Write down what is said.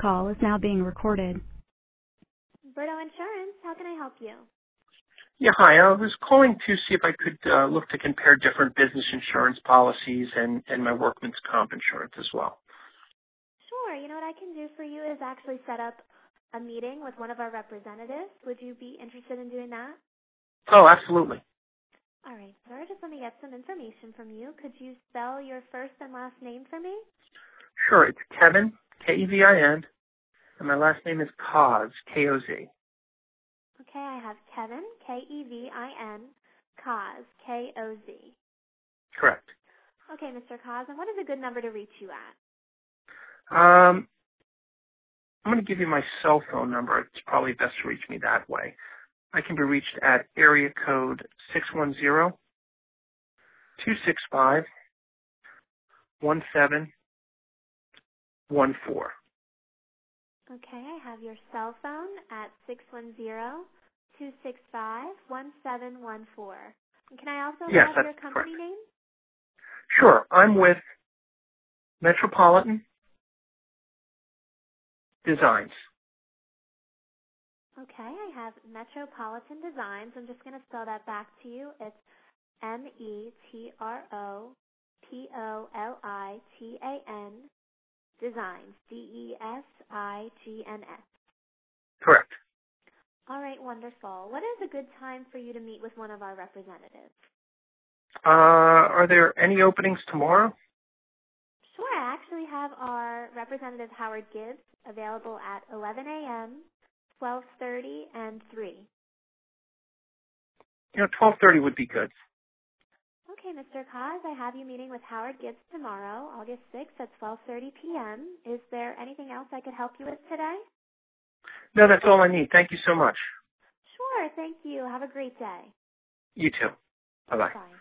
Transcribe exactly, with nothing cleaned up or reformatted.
call is now being recorded. Berto Insurance, how can I help you? Yeah, hi. I was calling to see if I could uh, look to compare different business insurance policies and, and my workman's comp insurance as well. Sure. You know what I can do for you is actually set up a meeting with one of our representatives. Would you be interested in doing that? Oh, absolutely. All right, sir. Just let me get some information from you. Could you spell your first and last name for me? Sure. It's Kevin, K E V I N, and my last name is Koz, K O Z. Okay, I have Kevin, K E V I N, Koz, K O Z. Correct. Okay, Mister Koz, and what is a good number to reach you at? Um, I'm going to give you my cell phone number. It's probably best to reach me that way. I can be reached at area code six one zero, two six five, one seven one four. Okay, I have your cell phone at six one zero, two six five, one seven one four. And can I also Yes, have that's your company correct. name? Sure. I'm with Metropolitan Designs. Okay, I have Metropolitan Designs. I'm just going to spell that back to you. It's M E T R O P O L I T A N Designs, D E S I G N S. Correct. All right, wonderful. What is a good time for you to meet with one of our representatives? Uh, are there any openings tomorrow? Sure, I actually have our representative Howard Gibbs available at eleven a.m., twelve thirty, and three. You know, twelve thirty would be good. Okay, Mister Koz, I have you meeting with Howard Gibbs tomorrow, August sixth at twelve thirty p.m. Is there anything else I could help you with today? No, that's all I need. Thank you so much. Sure, thank you. Have a great day. You too. Bye-bye. Bye.